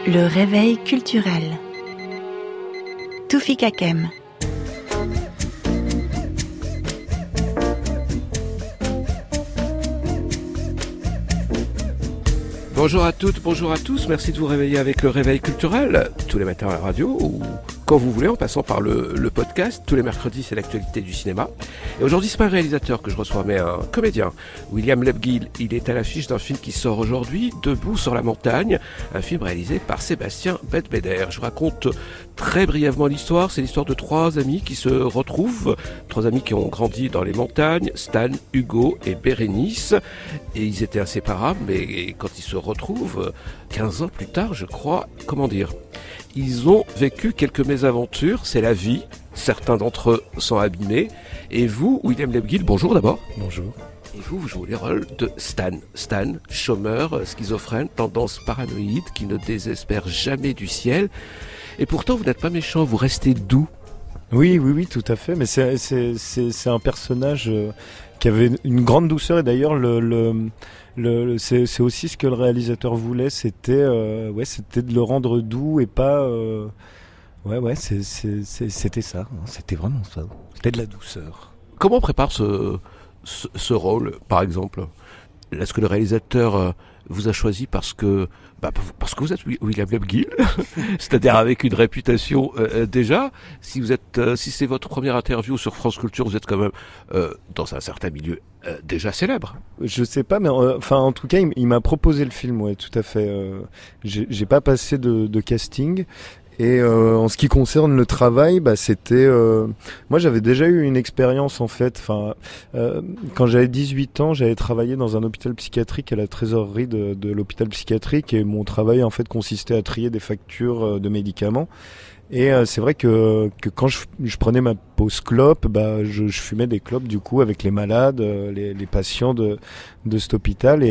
Le réveil culturel. Toufik Hakem. Bonjour à toutes, bonjour à tous, merci de vous réveiller avec le réveil culturel, tous les matins à la radio ou quand vous voulez en passant par le podcast. Tous les mercredis c'est l'actualité du cinéma. Et aujourd'hui c'est pas un réalisateur que je reçois mais un comédien, William Lebguil. Il est à l'affiche d'un film qui sort aujourd'hui, Debout sur la montagne, un film réalisé par Sébastien Bedbeder. Je raconte très brièvement l'histoire. C'est l'histoire de trois amis qui se retrouvent, trois amis qui ont grandi dans les montagnes, Stan, Hugo et Bérénice, et ils étaient inséparables, mais quand ils se retrouvent 15 ans plus tard, je crois, ils ont vécu quelques mésaventures, c'est la vie, certains d'entre eux sont abîmés, et vous, William Lebguil, bonjour d'abord. Bonjour. Et vous jouez les rôles de Stan. Stan, chômeur, schizophrène, tendance paranoïde, qui ne désespère jamais du ciel, et pourtant vous n'êtes pas méchant, vous restez doux. Oui, tout à fait, mais c'est un personnage qui avait une grande douceur, et d'ailleurs c'est aussi ce que le réalisateur voulait, c'était de le rendre doux et pas c'était ça, c'était vraiment ça, c'était de la douceur. Comment on prépare ce rôle, par exemple? Est-ce que le réalisateur vous a choisi parce que vous êtes William Lebguil, c'est-à-dire avec une réputation déjà. Si c'est votre première interview sur France Culture, vous êtes quand même dans un certain milieu déjà célèbre. Je sais pas, mais en tout cas, il m'a proposé le film, ouais, tout à fait. J'ai pas passé de casting. Et en ce qui concerne le travail, c'était... moi, j'avais déjà eu une expérience, en fait. Quand j'avais 18 ans, j'avais travaillé dans un hôpital psychiatrique à la trésorerie de l'hôpital psychiatrique. Et mon travail, en fait, consistait à trier des factures de médicaments. Et c'est vrai que quand je prenais ma pause clope, je fumais des clopes, du coup, avec les malades, les patients de cet hôpital.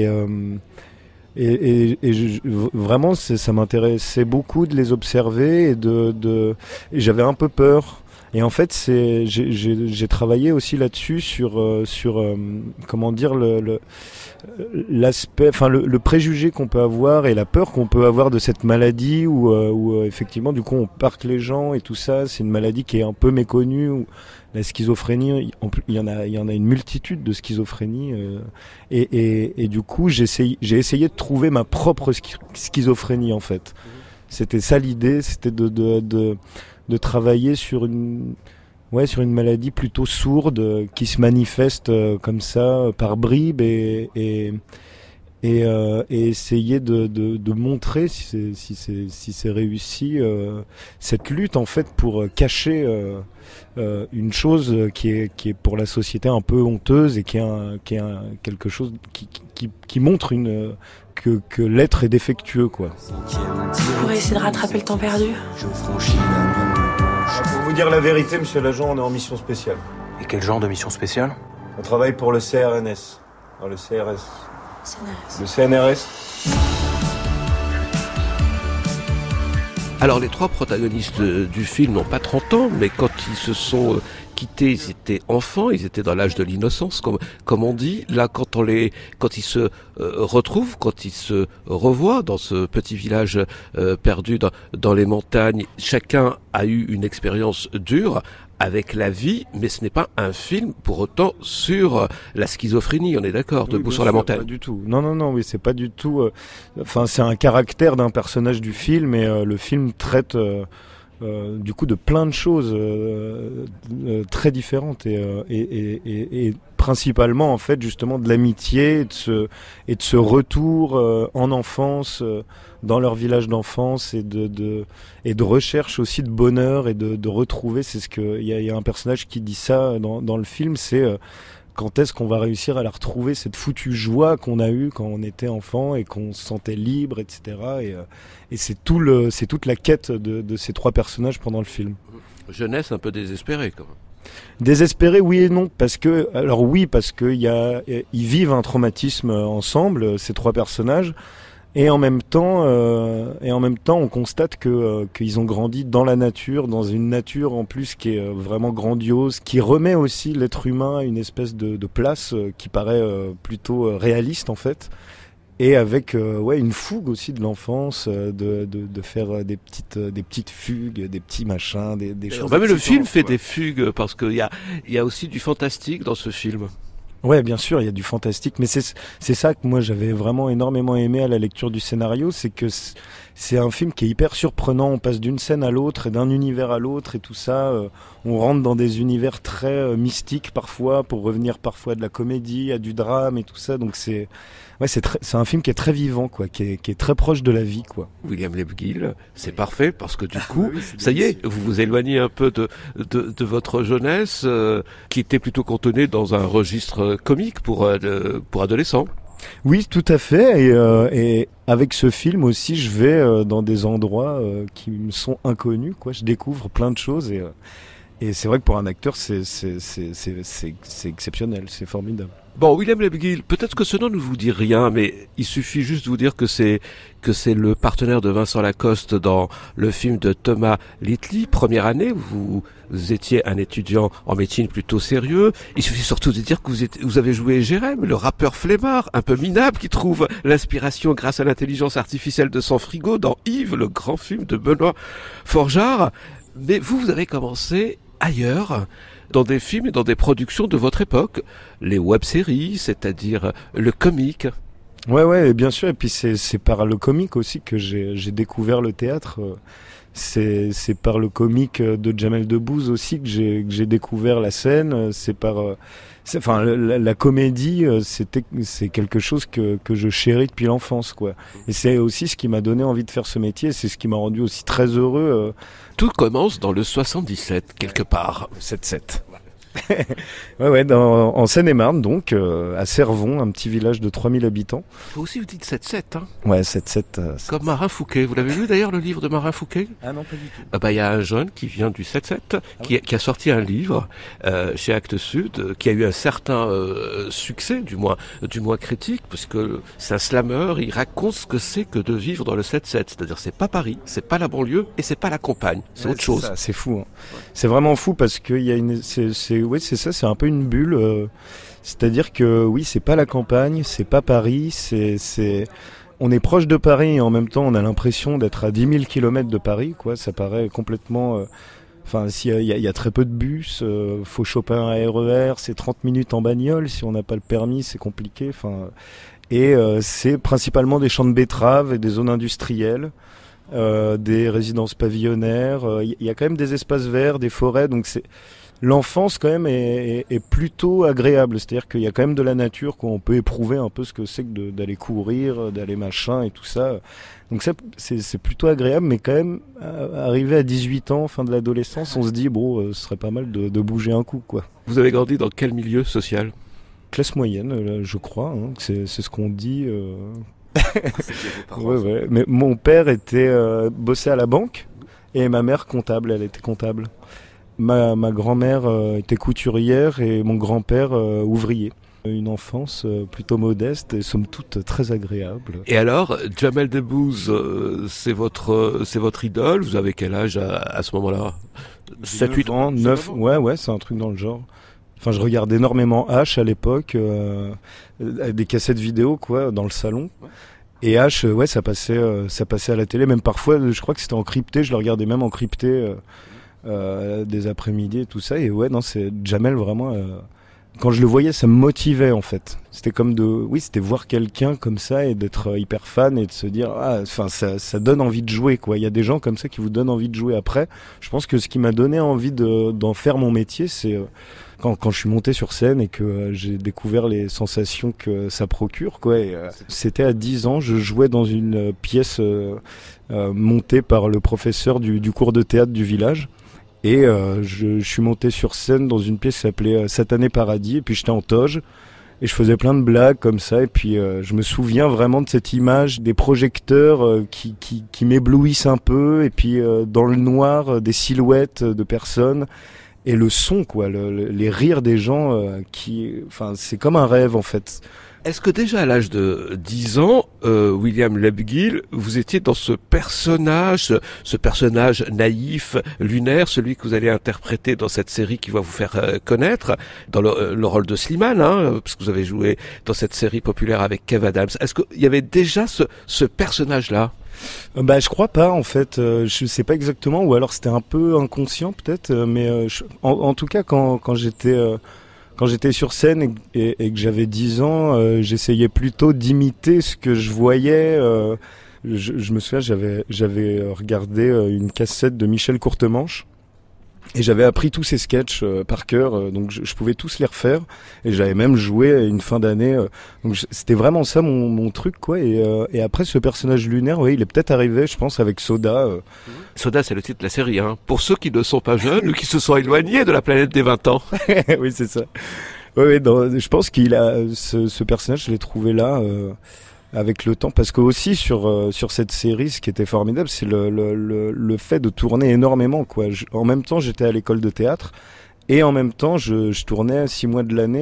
Et vraiment, ça m'intéressait beaucoup de les observer et j'avais un peu peur. Et en fait, j'ai travaillé aussi là-dessus sur comment dire l'aspect, le préjugé qu'on peut avoir et la peur qu'on peut avoir de cette maladie où effectivement, du coup, on parque les gens et tout ça. C'est une maladie qui est un peu méconnue. La schizophrénie, il y en a une multitude de schizophrénie, et du coup j'ai essayé de trouver ma propre schizophrénie, en fait. C'était ça l'idée, c'était de travailler sur une maladie plutôt sourde qui se manifeste comme ça par bribes et essayer de montrer si c'est réussi cette lutte, en fait, pour cacher une chose qui est pour la société un peu honteuse et qui est quelque chose qui montre que l'être est défectueux, quoi. Pour essayer de rattraper le temps perdu. Pour vous dire la vérité, monsieur l'agent, on est en mission spéciale. Et quel genre de mission spéciale? On travaille pour le CRNS. Le CRS. CNRS. Le CNRS. Alors les trois protagonistes du film n'ont pas 30 ans, mais quand ils se sont quittés, ils étaient enfants, ils étaient dans l'âge de l'innocence, comme on dit. Là, quand ils se retrouvent, quand ils se revoient dans ce petit village perdu dans les montagnes, chacun a eu une expérience dure avec la vie, mais ce n'est pas un film pour autant sur la schizophrénie, on est d'accord, oui, Debout sur la montagne. Pas du tout. Non, oui, c'est pas du tout. C'est un caractère d'un personnage du film, et le film traite du coup de plein de choses très différentes et principalement, en fait, justement de l'amitié et de ce retour en enfance, dans leur village d'enfance, et de recherche aussi de bonheur et de retrouver. C'est ce que il y a un personnage qui dit ça dans le film, c'est quand est-ce qu'on va réussir à la retrouver, cette foutue joie qu'on a eue quand on était enfant et qu'on se sentait libre, etc. Et c'est toute la quête de ces trois personnages pendant le film. Jeunesse un peu désespérée, quand même. Désespéré, oui et non, parce que ils vivent un traumatisme ensemble, ces trois personnages, et en même temps, on constate qu'ils ont grandi dans la nature, dans une nature en plus qui est vraiment grandiose, qui remet aussi l'être humain à une espèce de place qui paraît plutôt réaliste, en fait. et avec une fougue aussi de l'enfance, de faire des petites fugues, des petits machins, des choses. Mais le film fait des fugues parce qu'il y a aussi du fantastique dans ce film. Ouais, bien sûr, il y a du fantastique, mais c'est ça que moi j'avais vraiment énormément aimé à la lecture du scénario, c'est que c'est un film qui est hyper surprenant. On passe d'une scène à l'autre et d'un univers à l'autre et tout ça. On rentre dans des univers très mystiques parfois, pour revenir parfois de la comédie à du drame et tout ça. Donc c'est un film qui est très vivant, quoi, qui est très proche de la vie, quoi. William Lebguil, c'est parfait parce que du coup, ça y est, vous vous éloignez un peu de votre jeunesse qui était plutôt cantonnée dans un registre comique pour adolescents. Oui, tout à fait. Et avec ce film aussi, je vais dans des endroits qui me sont inconnus, quoi. Je découvre plein de choses et c'est vrai que pour un acteur, c'est exceptionnel, c'est formidable. Bon, William Lebguil, peut-être que ce nom ne vous dit rien, mais il suffit juste de vous dire que c'est le partenaire de Vincent Lacoste dans le film de Thomas Littley, première année, où vous étiez un étudiant en médecine plutôt sérieux. Il suffit surtout de dire que vous avez joué Jérém, le rappeur flemmard, un peu minable, qui trouve l'inspiration grâce à l'intelligence artificielle de son frigo dans Yves, le grand film de Benoît Forjard. Mais vous avez commencé ailleurs, dans des films et dans des productions de votre époque, les web-séries, c'est-à-dire le comique. Ouais, bien sûr. Et puis c'est par le comique aussi que j'ai découvert le théâtre. C'est par le comique de Jamel Debbouze aussi que j'ai découvert la scène. La comédie, c'est quelque chose que je chéris depuis l'enfance, quoi. Et c'est aussi ce qui m'a donné envie de faire ce métier. C'est ce qui m'a rendu aussi très heureux. Tout commence dans le 77, quelque part. 7-7. En Seine-et-Marne, donc, à Cervon, un petit village de 3000 habitants. Vous aussi, vous dites 7-7, hein? Ouais, 7-7. Comme Marin Fouquet. Vous l'avez lu d'ailleurs, le livre de Marin Fouquet? Ah non, pas du tout. Il y a un jeune qui vient du 7-7, qui a sorti un livre chez Actes Sud, qui a eu un certain succès, du moins critique, parce que c'est un slammer, il raconte ce que c'est que de vivre dans le 7-7. C'est-à-dire, c'est pas Paris, c'est pas la banlieue, et c'est pas la campagne. C'est autre chose. C'est fou, hein. C'est vraiment fou parce qu'il y a c'est ça, c'est un peu une bulle. C'est-à-dire que oui, c'est pas la campagne, c'est pas Paris, on est proche de Paris et en même temps on a l'impression d'être à 10 000 km de Paris, quoi. Ça paraît complètement... s'il y a très peu de bus, faut choper un RER, c'est 30 minutes en bagnole, si on n'a pas le permis c'est compliqué. Et c'est principalement des champs de betteraves et des zones industrielles. Des résidences pavillonnaires, il y a quand même des espaces verts, des forêts, donc l'enfance quand même est plutôt agréable, c'est-à-dire qu'il y a quand même de la nature, qu'on peut éprouver un peu ce que c'est que d'aller courir, d'aller machin et tout ça. Donc ça, c'est plutôt agréable, mais quand même, arrivé à 18 ans, fin de l'adolescence, on se dit, ce serait pas mal de bouger un coup, quoi. Vous avez grandi dans quel milieu social? Classe moyenne, je crois, hein, c'est ce qu'on dit... Ouais. Mais mon père bossait à la banque et ma mère comptable, elle était comptable. Ma grand-mère était couturière et mon grand-père ouvrier. Une enfance plutôt modeste et somme toute très agréable. Et alors, Jamel Debbouze, c'est votre idole? Vous avez quel âge à ce moment-là? 7, 8 ans? 9, ouais, c'est un truc dans le genre. Enfin, je regardais énormément H à l'époque, des cassettes vidéo, quoi, dans le salon. Et H, ça passait à la télé, même parfois, je crois que c'était encrypté, je le regardais même encrypté des après-midi et tout ça. Et c'est Jamel vraiment. Quand je le voyais, ça me motivait en fait. C'était comme c'était voir quelqu'un comme ça et d'être hyper fan et de se dire ça donne envie de jouer, quoi. Il y a des gens comme ça qui vous donnent envie de jouer après. Je pense que ce qui m'a donné envie d'en faire mon métier, c'est quand je suis monté sur scène et que j'ai découvert les sensations que ça procure, quoi. C'était à 10 ans, je jouais dans une pièce montée par le professeur du cours de théâtre du village. Et je suis monté sur scène dans une pièce qui s'appelait Satané Paradis, et puis j'étais en toge et je faisais plein de blagues comme ça, et puis je me souviens vraiment de cette image des projecteurs qui m'éblouissent un peu, et puis dans le noir des silhouettes de personnes, et le son, quoi, les rires des gens, c'est comme un rêve en fait. Est-ce que déjà à l'âge de 10 ans, William Lebguil, vous étiez dans ce personnage naïf, lunaire, celui que vous allez interpréter dans cette série qui va vous faire connaître, dans le rôle de Slimane, parce que vous avez joué dans cette série populaire avec Kev Adams. Est-ce qu'il y avait déjà ce personnage-là ? Je crois pas en fait, je sais pas exactement, ou alors c'était un peu inconscient peut-être, mais en tout cas quand j'étais sur scène et que j'avais 10 ans, j'essayais plutôt d'imiter ce que je voyais. Je me souviens, j'avais regardé une cassette de Michel Courtemanche et j'avais appris tous ses sketchs par cœur, donc je pouvais tous les refaire et j'avais même joué une fin d'année. Donc c'était vraiment ça mon truc, quoi. Et après ce personnage lunaire, il est peut-être arrivé, je pense, avec Soda. Soda, c'est le titre de la série, hein. Pour ceux qui ne sont pas jeunes ou qui se sont éloignés de la planète des 20 ans. Oui, c'est ça. Oui, je pense qu'il a ce personnage, je l'ai trouvé là avec le temps, parce que aussi sur cette série, ce qui était formidable, c'est le fait de tourner énormément, quoi. En même temps, j'étais à l'école de théâtre. Et en même temps, je tournais 6 mois de l'année.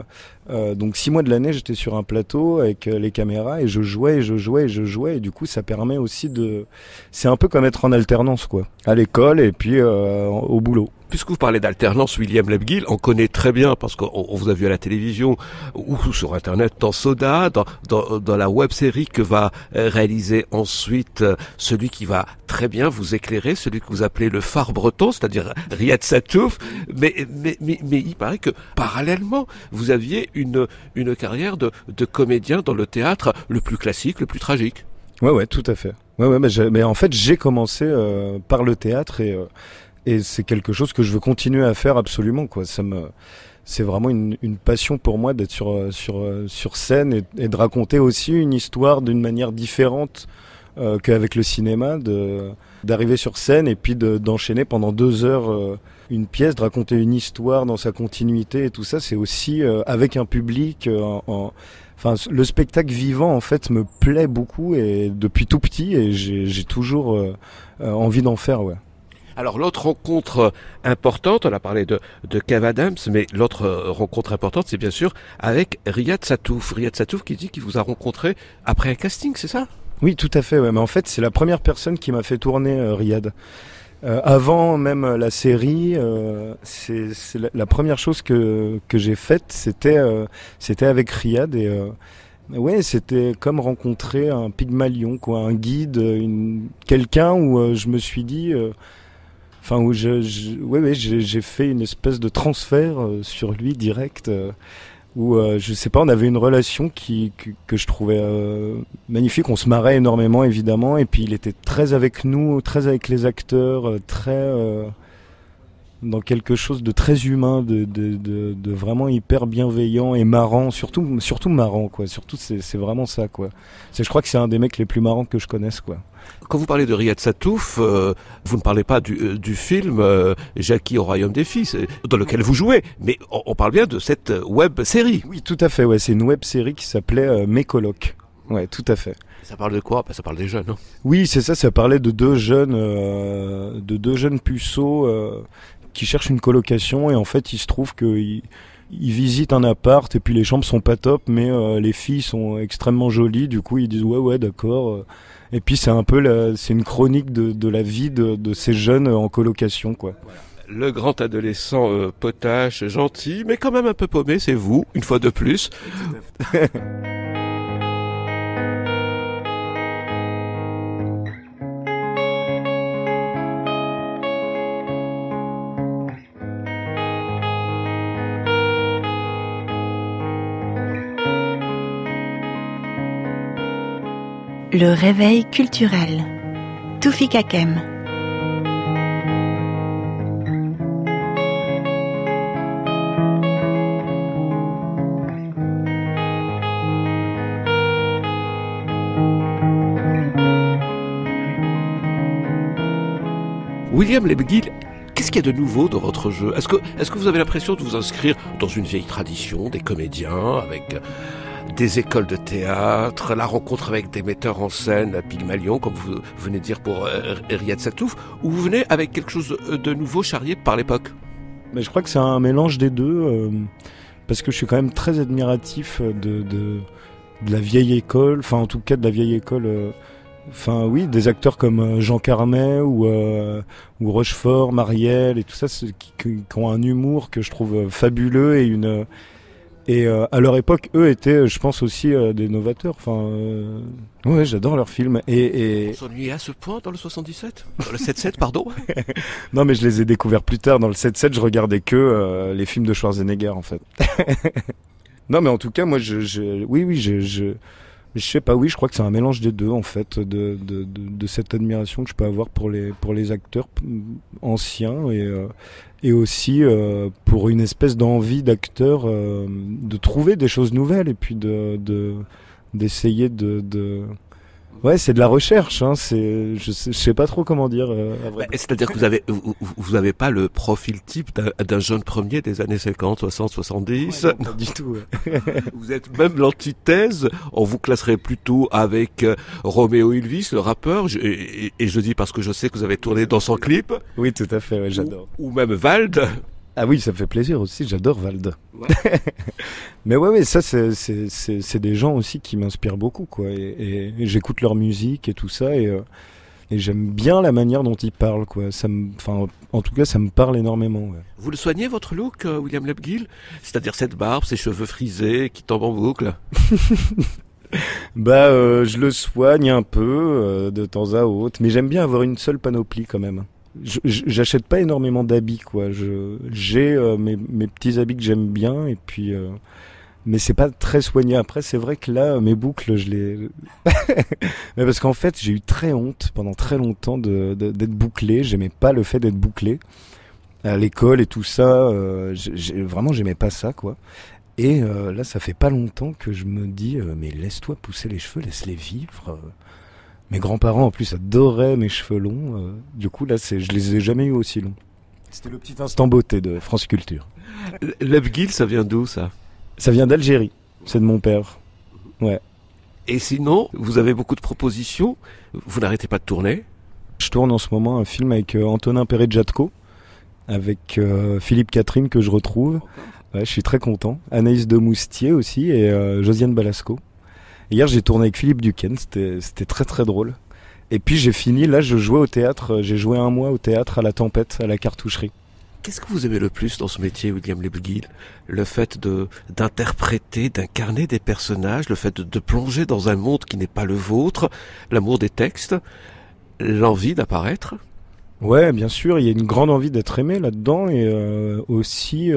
Donc 6 mois de l'année, j'étais sur un plateau avec les caméras et je jouais. Et du coup, ça permet aussi c'est un peu comme être en alternance, quoi. À l'école et puis au boulot. Puisque vous parlez d'alternance, William Lebguil, on connaît très bien, parce qu'on vous a vu à la télévision ou sur Internet, dans Soda, dans la web-série que va réaliser ensuite celui qui va très bien vous éclairer, celui que vous appelez le phare breton, c'est-à-dire Riyad Sattouf. Mais il paraît que parallèlement, vous aviez une carrière de comédien dans le théâtre le plus classique, le plus tragique. Ouais, tout à fait. Mais en fait, j'ai commencé par le théâtre et c'est quelque chose que je veux continuer à faire absolument, quoi. C'est vraiment une passion pour moi d'être sur scène et de raconter aussi une histoire d'une manière différente qu'avec le cinéma, d'arriver sur scène et puis d'enchaîner pendant 2 heures une pièce, de raconter une histoire dans sa continuité et tout ça. C'est aussi avec un public. Le spectacle vivant en fait me plaît beaucoup et depuis tout petit, et j'ai toujours envie d'en faire, ouais. Alors l'autre rencontre importante, on a parlé de Kev Adams, mais l'autre rencontre importante, c'est bien sûr avec Riyad Sattouf. Riyad Sattouf qui dit qu'il vous a rencontré après un casting, c'est ça ? Oui, tout à fait, ouais. Mais en fait, c'est la première personne qui m'a fait tourner Riyad. Avant même la série, c'est la première chose que j'ai faite, c'était avec Riyad et ouais, c'était comme rencontrer un Pygmalion, quoi, un guide, quelqu'un où je me suis dit, où j'ai fait une espèce de transfert sur lui direct, où je sais pas, on avait une relation que je trouvais magnifique. On se marrait énormément, évidemment, et puis il était très avec nous, très avec les acteurs, très dans quelque chose de très humain, de vraiment hyper bienveillant et marrant, surtout marrant, quoi. Surtout c'est vraiment ça, quoi. Je crois que c'est un des mecs les plus marrants que je connaisse, quoi. Quand vous parlez de Riyad Sattouf, vous ne parlez pas du film Jackie au royaume des fées, dans lequel vous jouez, mais on parle bien de cette web série. Oui, tout à fait, ouais, c'est une web série qui s'appelait Mes colocs. Ouais, tout à fait. Ça parle de quoi ? Ça parle des jeunes, non ? Oui, c'est ça, ça parlait de deux jeunes puceaux qui cherchent une colocation, et en fait, il se trouve qu'ils visitent un appart et puis les chambres sont pas top, mais les filles sont extrêmement jolies, du coup ils disent ouais d'accord. Et puis c'est un peu c'est une chronique de la vie de ces jeunes en colocation, quoi. Voilà. Le grand adolescent potache, gentil, mais quand même un peu paumé, c'est vous, une fois de plus. Le réveil culturel. Toufik Hakem. William Lebguil, qu'est-ce qu'il y a de nouveau dans votre jeu ? Est-ce que vous avez l'impression de vous inscrire dans une vieille tradition des comédiens, avec des écoles de théâtre, la rencontre avec des metteurs en scène, Pygmalion, comme vous venez de dire pour Riyad Sattouf, ou vous venez avec quelque chose de nouveau charrié par l'époque ? Mais je crois que c'est un mélange des deux, parce que je suis quand même très admiratif de la vieille école, enfin en tout cas de la vieille école, enfin oui, des acteurs comme Jean Carmet ou Rochefort, Marielle et tout ça, qui ont un humour que je trouve fabuleux et à leur époque, eux étaient, je pense aussi des novateurs. Enfin, ouais, j'adore leurs films. On s'ennuyait à ce point dans le 77, dans le 7-7, pardon. Non, mais je les ai découverts plus tard. Dans le 7-7, je regardais que les films de Schwarzenegger, en fait. Non, mais en tout cas, moi, oui, je sais pas, oui, je crois que c'est un mélange des deux, en fait, de cette admiration que je peux avoir pour les acteurs anciens et aussi pour une espèce d'envie d'acteur de trouver des choses nouvelles et puis d'essayer ouais, c'est de la recherche, hein, je sais pas trop comment dire. C'est-à-dire que vous avez pas le profil type d'un jeune premier des années 50, 60, 70. Ouais, non, pas du tout. Ouais. Vous êtes même l'antithèse. On vous classerait plutôt avec Roméo Elvis, le rappeur. Et je dis parce que je sais que vous avez tourné dans son clip. Oui, tout à fait, ouais, j'adore. Ou même Vald. Ah oui, ça me fait plaisir aussi, j'adore Vald. Ouais. Mais ouais, ça c'est des gens aussi qui m'inspirent beaucoup, quoi. Et j'écoute leur musique et tout ça, et j'aime bien la manière dont ils parlent, quoi. En tout cas, ça me parle énormément. Ouais. Vous le soignez votre look, William Lebguil ? C'est-à-dire cette barbe, ces cheveux frisés qui tombent en boucle. Je le soigne un peu de temps à autre, mais j'aime bien avoir une seule panoplie quand même. J'achète pas énormément d'habits, quoi. J'ai mes petits habits que j'aime bien, et puis mais c'est pas très soigné. Après, c'est vrai que là, mes boucles, je les mais parce qu'en fait, j'ai eu très honte pendant très longtemps d'être bouclé. J'aimais pas le fait d'être bouclé à l'école et tout ça. Vraiment, j'aimais pas ça, quoi. Et là, ça fait pas longtemps que je me dis mais laisse-toi pousser les cheveux, laisse-les vivre. Mes grands-parents, en plus, adoraient mes cheveux longs. Du coup, là, je les ai jamais eu aussi longs. C'était le petit instant beauté de France Culture. Lebguil, ça vient d'où, ça ? Ça vient d'Algérie. C'est de mon père. Ouais. Et sinon, vous avez beaucoup de propositions. Vous n'arrêtez pas de tourner. Je tourne en ce moment un film avec Antonin Perret-Jatko, avec Philippe Catherine que je retrouve. Ouais, je suis très content. Anaïs de Moustier aussi et Josiane Balasco. Hier, j'ai tourné avec Philippe Duquesne, c'était très très drôle. Et puis j'ai fini, là je jouais au théâtre, j'ai joué 1 mois au théâtre à la Tempête, à la Cartoucherie. Qu'est-ce que vous aimez le plus dans ce métier, William Lebguil ? Le fait d'interpréter, d'incarner des personnages, le fait de plonger dans un monde qui n'est pas le vôtre, l'amour des textes, l'envie d'apparaître ? Ouais, bien sûr, il y a une grande envie d'être aimé là-dedans et aussi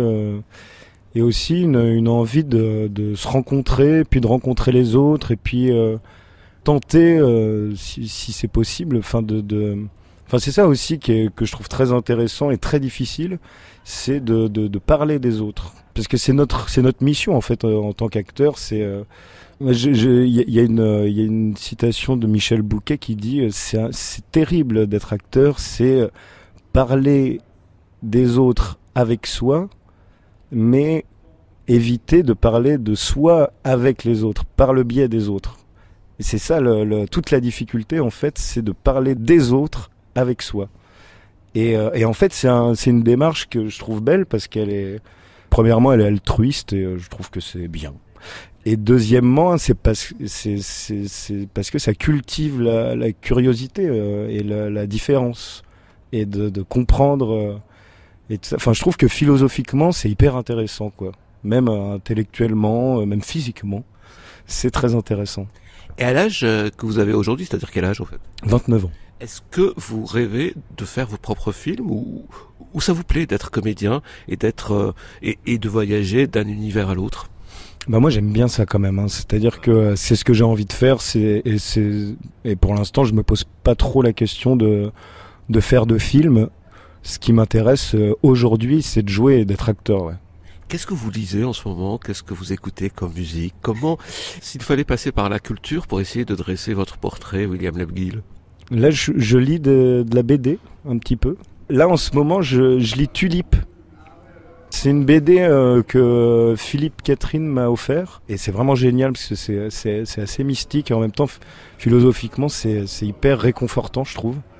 une envie de se rencontrer, puis de rencontrer les autres, et puis tenter, si c'est possible, c'est ça aussi que je trouve très intéressant et très difficile, c'est de parler des autres, parce que c'est notre mission en fait en tant qu'acteur. Il y a une citation de Michel Bouquet qui dit c'est terrible d'être acteur, c'est parler des autres avec soi, mais éviter de parler de soi avec les autres, par le biais des autres. Et c'est ça, toute la difficulté, en fait, c'est de parler des autres avec soi. Et en fait, c'est une démarche que je trouve belle, parce premièrement, elle est altruiste, et je trouve que c'est bien. Et deuxièmement, c'est parce que ça cultive la curiosité et la différence, et de comprendre... Enfin, je trouve que philosophiquement, c'est hyper intéressant, quoi. Même intellectuellement, même physiquement, c'est très intéressant. Et à l'âge que vous avez aujourd'hui, c'est-à-dire quel âge, en fait ? 29 ans. Est-ce que vous rêvez de faire vos propres films, ou ça vous plaît d'être comédien et et de voyager d'un univers à l'autre ? Moi, j'aime bien ça quand même, hein. C'est-à-dire que c'est ce que j'ai envie de faire, et pour l'instant, je me pose pas trop la question de faire de films. Ce qui m'intéresse aujourd'hui, c'est de jouer et d'être acteur. Ouais. Qu'est-ce que vous lisez en ce moment ? Qu'est-ce que vous écoutez comme musique ? Comment, s'il fallait passer par la culture pour essayer de dresser votre portrait, William Lebguil ? Là, je lis de la BD, un petit peu. Là, en ce moment, je lis Tulipe. C'est une BD que Philippe Catherine m'a offert. Et c'est vraiment génial, parce que c'est assez mystique. Et en même temps, philosophiquement, c'est hyper réconfortant, je trouve.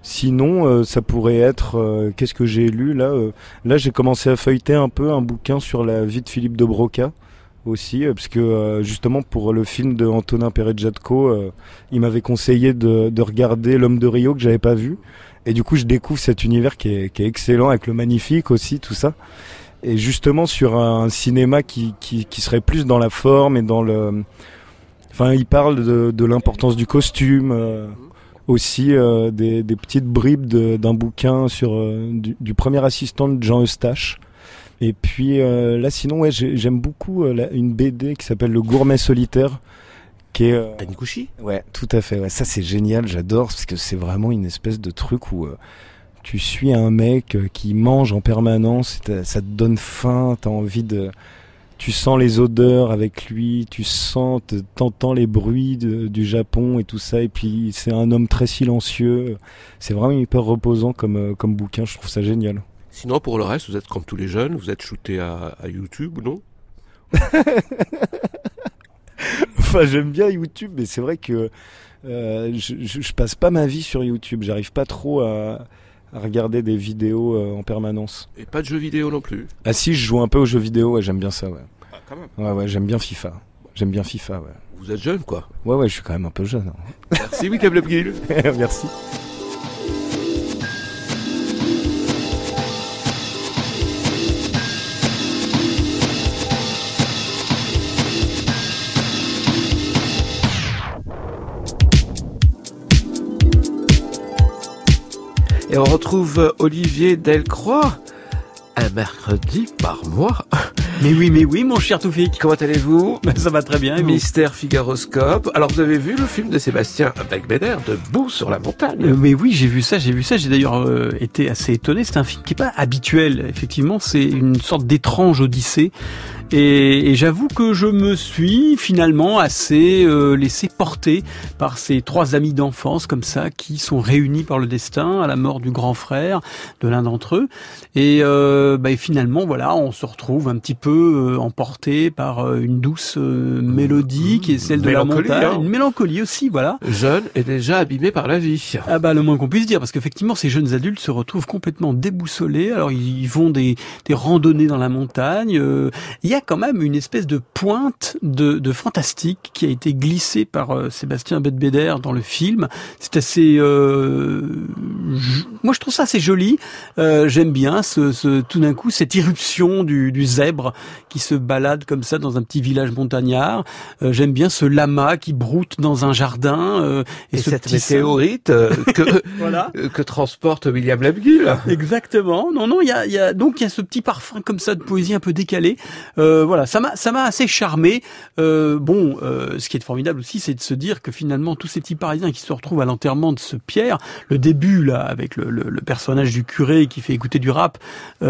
Sinon, ça pourrait être... qu'est-ce que j'ai lu là Là, j'ai commencé à feuilleter un peu un bouquin sur la vie de Philippe de Broca aussi, parce que justement pour le film de Antonin Perret-Jadko, il m'avait conseillé de regarder L'Homme de Rio que j'avais pas vu. Et du coup, je découvre cet univers qui est excellent, avec le Magnifique aussi, tout ça. Et justement sur un cinéma qui serait plus dans la forme et dans le... Enfin, il parle de l'importance du costume, aussi des petites bribes d'un bouquin sur du premier assistant de Jean Eustache. Et puis là, sinon, ouais, j'aime beaucoup une BD qui s'appelle Le Gourmet Solitaire, qui est... Taniguchi ? Ouais, tout à fait. Ouais. Ça, c'est génial, j'adore, parce que c'est vraiment une espèce de truc où tu suis un mec qui mange en permanence, ça te donne faim, t'as envie de... Tu sens les odeurs avec lui, t'entends les bruits du Japon et tout ça, et puis c'est un homme très silencieux. C'est vraiment hyper reposant comme bouquin, je trouve ça génial. Sinon, pour le reste, vous êtes comme tous les jeunes, vous êtes shooté à YouTube ou non ? Enfin, j'aime bien YouTube, mais c'est vrai que je passe pas ma vie sur YouTube. J'arrive pas trop à regarder des vidéos en permanence. Et pas de jeux vidéo non plus ? Ah si, je joue un peu aux jeux vidéo, ouais, j'aime bien ça, ouais. Ah, quand même. Ouais, j'aime bien FIFA. Ouais. Vous êtes jeune, quoi. Ouais, je suis quand même un peu jeune. Hein. Merci, William Lebguil. Merci. Et on retrouve Olivier Delcroix un mercredi par mois. Mais oui, mon cher Toufik. Comment allez-vous ? Ça va très bien, et vous ? Mystère Figaroscope. Alors, vous avez vu le film de Sébastien Becbéder, Debout sur la montagne ? Mais oui, j'ai vu ça. J'ai d'ailleurs été assez étonné. C'est un film qui est pas habituel. Effectivement, c'est une sorte d'étrange odyssée. Et j'avoue que je me suis finalement assez laissé porter par ces trois amis d'enfance comme ça qui sont réunis par le destin à la mort du grand frère de l'un d'entre eux. Et finalement, voilà, on se retrouve un petit peu emporté par une douce mélodie qui est celle de la montagne. Hein. Une mélancolie aussi, voilà. Jeune et déjà abîmé par la vie. Ah bah le moins qu'on puisse dire, parce qu'effectivement ces jeunes adultes se retrouvent complètement déboussolés. Alors ils vont des randonnées dans la montagne. Il y a quand même une espèce de pointe de fantastique qui a été glissée par Sébastien Becbéder dans le film. C'est assez... moi je trouve ça assez joli. J'aime bien tout d'un coup cette irruption du zèbre qui se balade comme ça dans un petit village montagnard. J'aime bien ce lama qui broute dans un jardin. Et cette météorite que transporte William Lebguil. Exactement. Non, il y a ce petit parfum comme ça de poésie un peu décalée. Voilà, ça m'a assez charmé. Ce qui est formidable aussi, c'est de se dire que finalement tous ces petits Parisiens qui se retrouvent à l'enterrement de ce Pierre, le début là avec le personnage du curé qui fait écouter du rap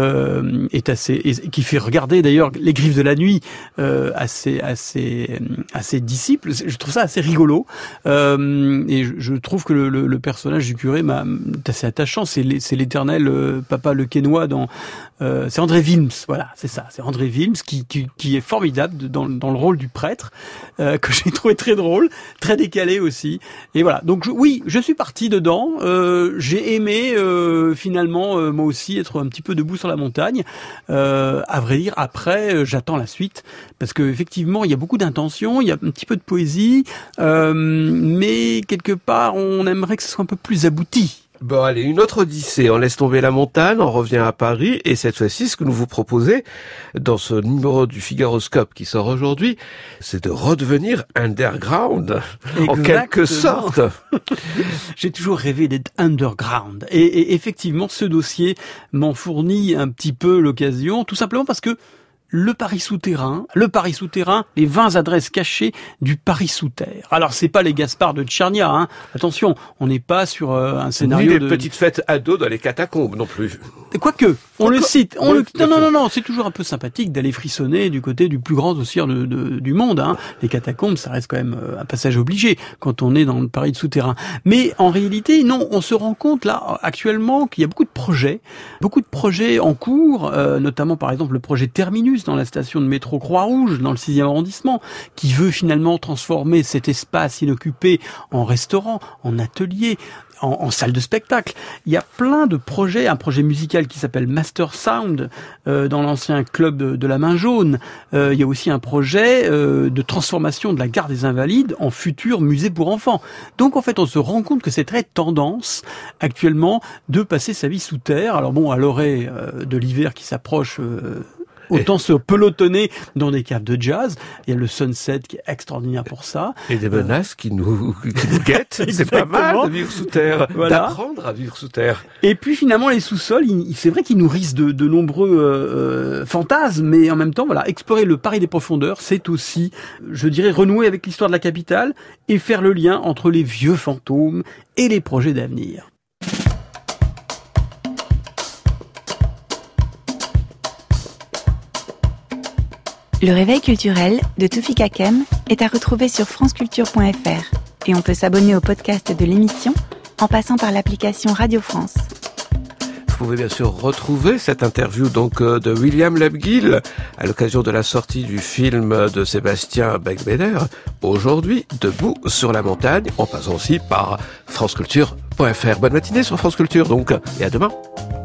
qui fait regarder d'ailleurs Les Griffes de la Nuit à ses disciples. Je trouve ça assez rigolo et je trouve que le personnage du curé est assez attachant. C'est l'éternel papa le Quesnoy dans c'est André Wilms, voilà, c'est ça, c'est André Wilms qui est formidable dans le rôle du prêtre que j'ai trouvé très drôle, très décalé aussi. Et voilà, donc je suis parti dedans. J'ai aimé finalement moi aussi être un petit peu debout sur la montagne. À vrai dire, après j'attends la suite parce que effectivement il y a beaucoup d'intentions, il y a un petit peu de poésie, mais quelque part on aimerait que ce soit un peu plus abouti. Bon, allez, une autre odyssée. On laisse tomber la montagne, on revient à Paris, et cette fois-ci, ce que nous vous proposez, dans ce numéro du Figaroscope qui sort aujourd'hui, c'est de redevenir underground, en quelque sorte. J'ai toujours rêvé d'être underground. Et effectivement, ce dossier m'en fournit un petit peu l'occasion, tout simplement parce que le Paris souterrain, les 20 adresses cachées du Paris sous terre. Alors c'est pas les Gaspard de Tchernia, hein. Attention, on n'est pas sur un scénario ni les petites fêtes ados dans les catacombes non plus. Quoique, on le cite. Non, c'est toujours un peu sympathique d'aller frissonner du côté du plus grand dossier du monde, hein. Les catacombes, ça reste quand même un passage obligé quand on est dans le Paris de souterrain. Mais en réalité, non, on se rend compte là actuellement qu'il y a beaucoup de projets en cours, notamment par exemple le projet Terminus dans la station de métro Croix-Rouge, dans le 6e arrondissement, qui veut finalement transformer cet espace inoccupé en restaurant, en atelier, en salle de spectacle. Il y a plein de projets, un projet musical qui s'appelle Master Sound dans l'ancien club de la Main Jaune. Il y a aussi un projet de transformation de la gare des Invalides en futur musée pour enfants. Donc en fait, on se rend compte que c'est très tendance actuellement de passer sa vie sous terre. Alors bon, à l'orée de l'hiver qui s'approche, autant se pelotonner dans des caves de jazz. Il y a le Sunset qui est extraordinaire pour ça. Et des menaces qui nous guettent. C'est pas mal de vivre sous terre, d'apprendre à vivre sous terre. Et puis finalement, les sous-sols, c'est vrai qu'ils nourrissent de nombreux fantasmes, mais en même temps, voilà, explorer le Paris des profondeurs, c'est aussi, je dirais, renouer avec l'histoire de la capitale et faire le lien entre les vieux fantômes et les projets d'avenir. Le réveil culturel de Toufik Hakem est à retrouver sur franceculture.fr et on peut s'abonner au podcast de l'émission en passant par l'application Radio France. Vous pouvez bien sûr retrouver cette interview donc de William Lebguil à l'occasion de la sortie du film de Sébastien Beigbeder, aujourd'hui Debout sur la montagne, en passant aussi par franceculture.fr. Bonne matinée sur France Culture donc, et à demain.